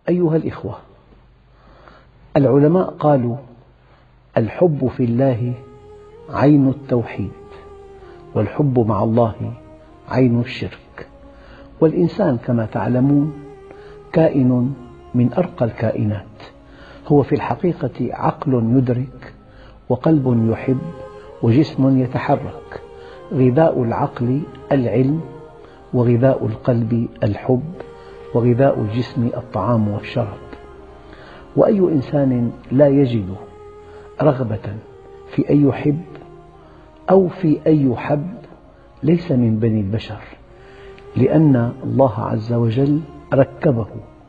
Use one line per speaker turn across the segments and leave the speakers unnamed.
أيها الإخوة، العلماء قالوا: الحب في الله عين التوحيد، والحب مع الله عين الشرك. والإنسان كما تعلمون كائن من أرقى الكائنات، هو في الحقيقة عقل يدرك وقلب يحب وجسم يتحرك. غذاء العقل العلم، وغذاء القلب الحب، وغذاء الجسم الطعام والشراب. وأي إنسان لا يجد رغبة في أن يحب أو في أن يحب ليس من بني البشر، لأن الله عز وجل ركبه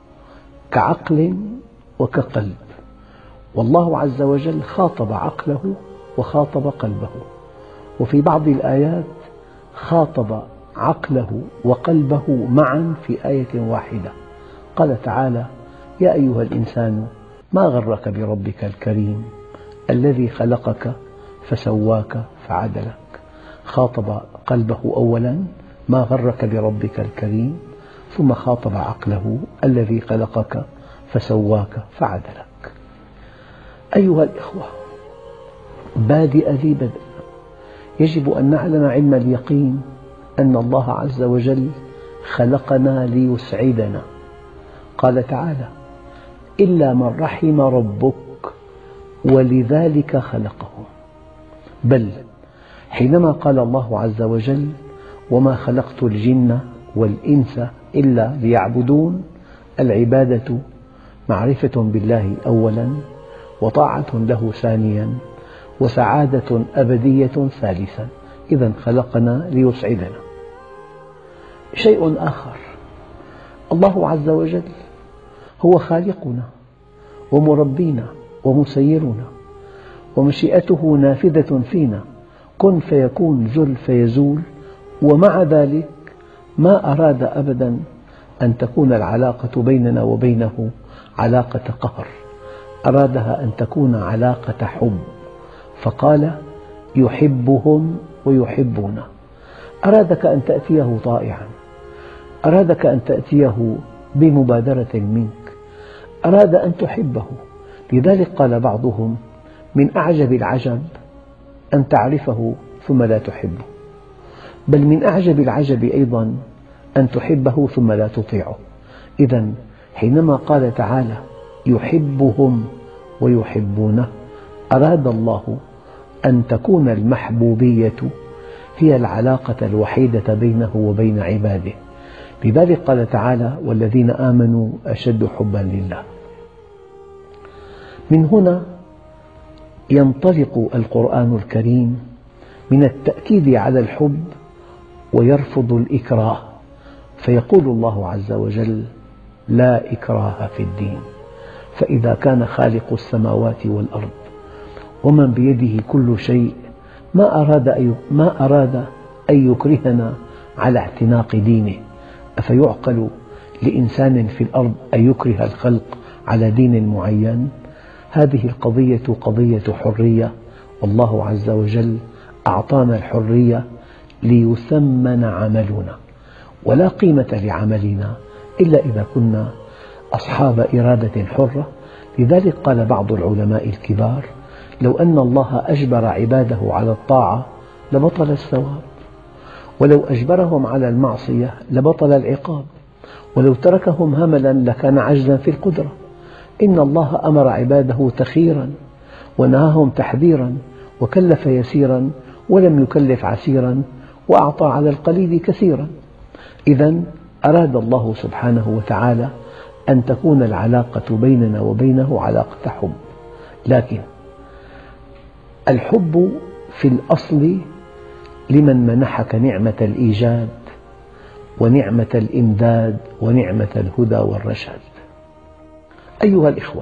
كعقل وكقلب، والله عز وجل خاطب عقله وخاطب قلبه، وفي بعض الآيات خاطب عقله وقلبه معا في آية واحدة. قال تعالى: يا أيها الإنسان ما غرك بربك الكريم الذي خلقك فسواك فعدلك. خاطب قلبه أولا: ما غرك بربك الكريم، ثم خاطب عقله: الذي خلقك فسواك فعدلك. أيها الإخوة، بادئ ذي بدء، يجب أن نعلم علم اليقين أن الله عز وجل خلقنا ليسعدنا. قال تعالى: إلا من رحم ربك ولذلك خلقهم. بل حينما قال الله عز وجل: وما خلقت الجن والإنس إلا ليعبدون، العبادة معرفة بالله أولا، وطاعة له ثانيا، وسعادة أبدية ثالثا. إذن خلقنا ليسعدنا. شيء آخر، الله عز وجل هو خالقنا ومربينا ومسيرنا، ومشيئته نافذة فينا، كن فيكون، زل فيزول. ومع ذلك ما أراد أبدا أن تكون العلاقة بيننا وبينه علاقة قهر، أرادها أن تكون علاقة حب، فقال: يحبهم ويحبونه. أرادك أن تأتيه طائعا، أرادك أن تأتيه بمبادرة منك، أراد أن تحبه. لذلك قال بعضهم: من أعجب العجب أن تعرفه ثم لا تحبه، بل من أعجب العجب أيضا أن تحبه ثم لا تطيعه. إذن حينما قال تعالى: يحبهم ويحبونه، أراد الله أن تكون المحبوبية هي العلاقة الوحيدة بينه وبين عباده. لذلك قال تعالى: والذين آمنوا أشد حبا لله. من هنا ينطلق القرآن الكريم من التأكيد على الحب ويرفض الإكراه، فيقول الله عز وجل: لا إكراه في الدين. فإذا كان خالق السماوات والأرض ومن بيده كل شيء ما أراد أن يكرهنا على اعتناق دينه، أفيعقل لإنسان في الأرض أن يكره الخلق على دين معين؟ هذه القضية قضية حرية، والله عز وجل أعطانا الحرية ليثمن عملنا، ولا قيمة لعملنا إلا إذا كنا أصحاب إرادة حرة. لذلك قال بعض العلماء الكبار: لو أن الله أجبر عباده على الطاعة لبطل الثواب، ولو أجبرهم على المعصية لبطل العقاب، ولو تركهم هملا لكان عجزا في القدرة. إن الله أمر عباده تخيرا ونهاهم تحذيرا، وكلف يسيرا ولم يكلف عسيرا، وأعطى على القليل كثيرا. إذن أراد الله سبحانه وتعالى أن تكون العلاقة بيننا وبينه علاقة حب، لكن الحب في الأصل لمن منحك نعمة الإيجاد ونعمة الإمداد ونعمة الهدى والرشاد. أيها الإخوة،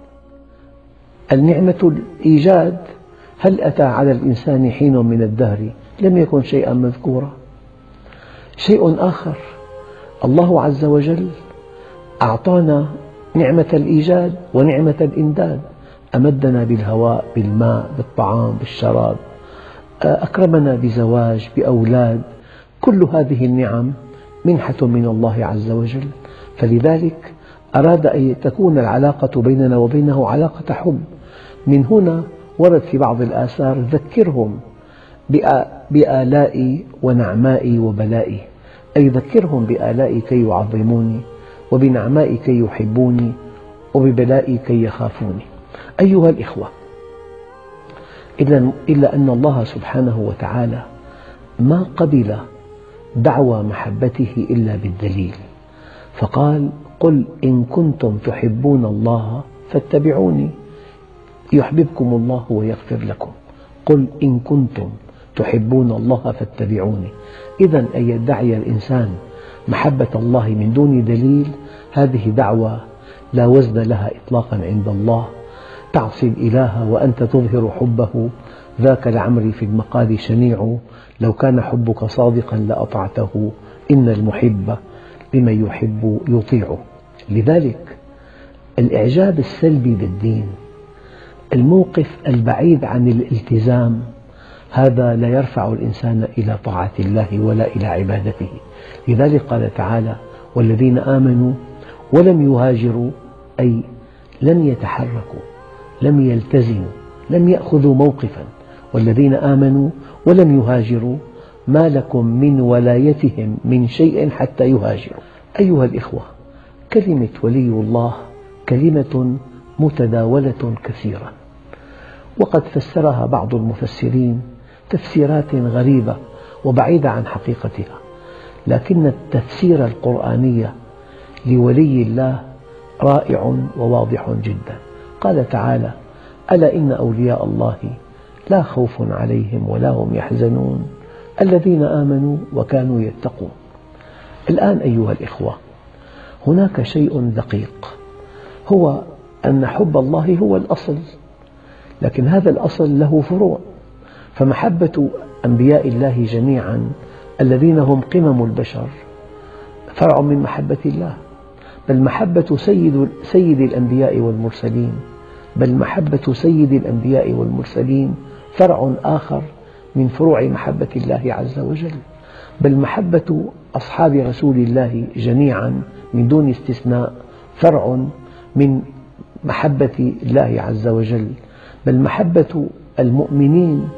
النعمة الإيجاد، هل أتى على الإنسان حين من الدهر لم يكن شيئا مذكورا؟ شيء آخر، الله عز وجل أعطانا نعمة الإيجاد ونعمة الإمداد، أمدنا بالهواء، بالماء، بالطعام، بالشراب، أكرمنا بزواج، بأولاد. كل هذه النعم منحة من الله عز وجل، فلذلك أراد أن تكون العلاقة بيننا وبينه علاقة حب. من هنا ورد في بعض الآثار: ذكرهم بآلائي ونعمائي وبلائي، أي ذكرهم بآلائي كي يعظموني، وبنعمائي كي يحبوني، وببلائي كي يخافوني. أيها الإخوة، إلا أن الله سبحانه وتعالى ما قبل دعوى محبته إلا بالدليل، فقال: قل إن كنتم تحبون الله فاتبعوني يحببكم الله ويغفر لكم. قل إن كنتم تحبون الله فاتبعوني. إذن أن يدعي الإنسان محبة الله من دون دليل هذه دعوة لا وزن لها إطلاقا عند الله. تعصي الإله وأنت تظهر حبه، ذاك لعمري في المقال شنيع، لو كان حبك صادقا لأطعته، إن المحب لمن يحب يطيع. لذلك الإعجاب السلبي بالدين، الموقف البعيد عن الالتزام، هذا لا يرفع الإنسان إلى طاعة الله ولا إلى عبادته. لذلك قال تعالى: والذين آمنوا ولم يهاجروا، أي لم يتحركوا، لم يلتزموا، لم يأخذوا موقفا. والذين آمنوا ولم يهاجروا ما لكم من ولايتهم من شيء حتى يهاجروا. أيها الإخوة، كلمة ولي الله كلمة متداولة كثيرا، وقد فسرها بعض المفسرين تفسيرات غريبة وبعيدة عن حقيقتها، لكن التفسير القرآني لولي الله رائع وواضح جدا. قال تعالى: ألا إن أولياء الله لا خوف عليهم ولا هم يحزنون الذين آمنوا وكانوا يتقون. الآن أيها الإخوة، هناك شيء دقيق، هو أن حب الله هو الأصل، لكن هذا الأصل له فروع. فمحبة أنبياء الله جميعا الذين هم قمم البشر فرع من محبة الله، بل محبة سيد الأنبياء والمرسلين، بل محبة سيد الأنبياء والمرسلين فرع آخر من فروع محبة الله عز وجل، بل محبة أصحاب رسول الله جميعا من دون استثناء فرع من محبة الله عز وجل، بل محبة المؤمنين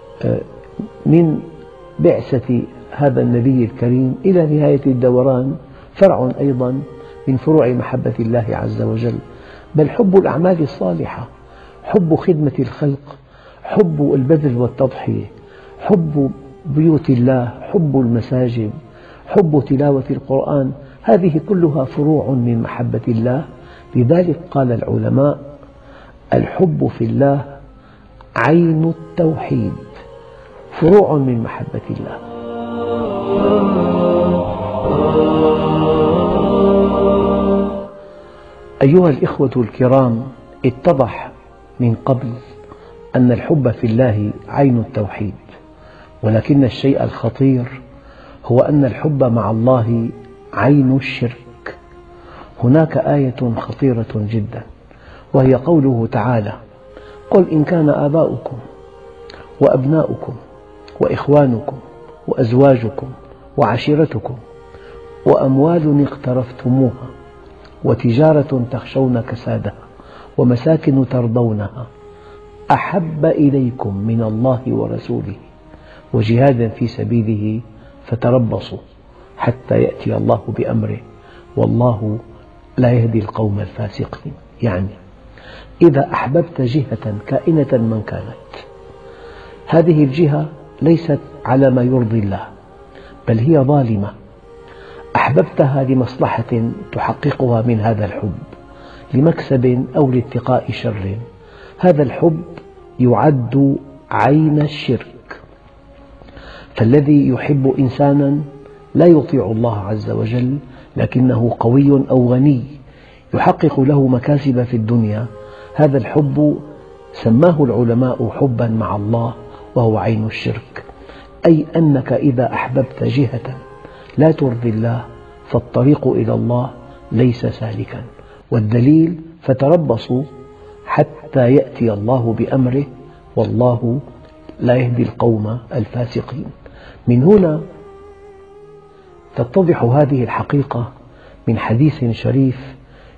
من بعثة هذا النبي الكريم إلى نهاية الدوران فرع أيضا من فروع محبة الله عز وجل، بل حب الأعمال الصالحة، حب خدمة الخلق، حب البذل والتضحية، حب بيوت الله، حب المساجد، حب تلاوة القرآن، هذه كلها فروع من محبة الله. لذلك قال العلماء: الحب في الله عين التوحيد، فروع من محبة الله. أيها الإخوة الكرام، اتضح من قبل أن الحب في الله عين التوحيد، ولكن الشيء الخطير هو أن الحب مع الله عين الشرك. هناك آية خطيرة جدا، وهي قوله تعالى: قل إن كان آباؤكم وأبناؤكم وإخوانكم وأزواجكم وعشيرتكم وأموال اقترفتموها وتجارة تخشون كسادها ومساكن ترضونها أحب إليكم من الله ورسوله وجهاد في سبيله فتربصوا حتى يأتي الله بأمره والله لا يهدي القوم الفاسقين. يعني إذا أحببت جهة كائنة من كانت، هذه الجهة ليست على ما يرضي الله، بل هي ظالمة، أحببتها لمصلحة تحققها من هذا الحب، لمكسب أو لاتقاء شر، هذا الحب يعد عين الشرك. فالذي يحب إنسانا لا يطيع الله عز وجل، لكنه قوي أو غني يحقق له مكاسب في الدنيا، هذا الحب سماه العلماء حبا مع الله، وهو عين الشرك. أي أنك إذا أحببت جهة لا ترضي الله فالطريق إلى الله ليس سالكا، والدليل: فتربصوا حتى يأتي الله بأمره والله لا يهدي القوم الفاسقين. من هنا تتضح هذه الحقيقة من حديث شريف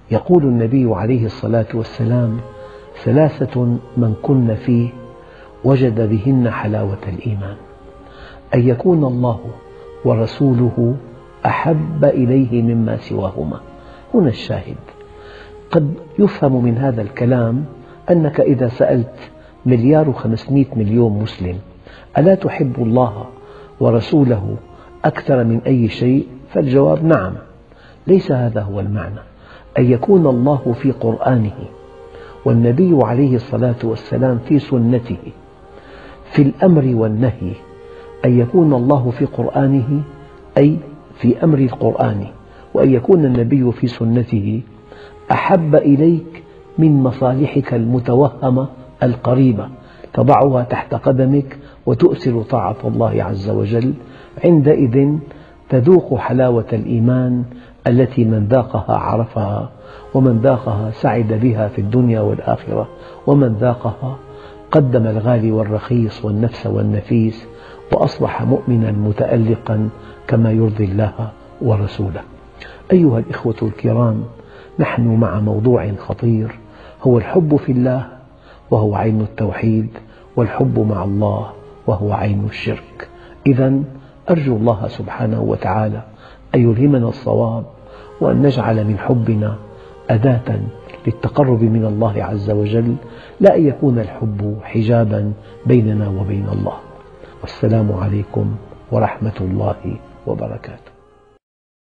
يقول النبي عليه الصلاة والسلام: 3 من كن فيه وجد بهن حلاوة الإيمان، أن يكون الله ورسوله أحب إليه مما سواهما. هنا الشاهد. قد يفهم من هذا الكلام أنك إذا سألت 1,500,000,000 مسلم: ألا تحب الله ورسوله أكثر من أي شيء؟ فالجواب نعم. ليس هذا هو المعنى. أن يكون الله في قرآنه والنبي عليه الصلاة والسلام في سنته في الأمر والنهي، أن يكون الله في قرآنه أي في أمر القرآن، وأن يكون النبي في سنته أحب إليك من مصالحك المتوهمة القريبة تضعها تحت قدمك وتؤثر طاعة الله عز وجل. عندئذ تذوق حلاوة الإيمان التي من ذاقها عرفها، ومن ذاقها سعد بها في الدنيا والآخرة، ومن ذاقها قدم الغالي والرخيص والنفس والنفيس وأصبح مؤمنا متألقا كما يرضي الله ورسوله. أيها الإخوة الكرام، نحن مع موضوع خطير، هو الحب في الله وهو عين التوحيد، والحب مع الله وهو عين الشرك. إذا أرجو الله سبحانه وتعالى أن يلهمنا الصواب، وأن نجعل من حبنا أداة للتقرب من الله عز وجل، لا أن يكون الحب حجابا بيننا وبين الله. والسلام عليكم ورحمة الله وبركاته.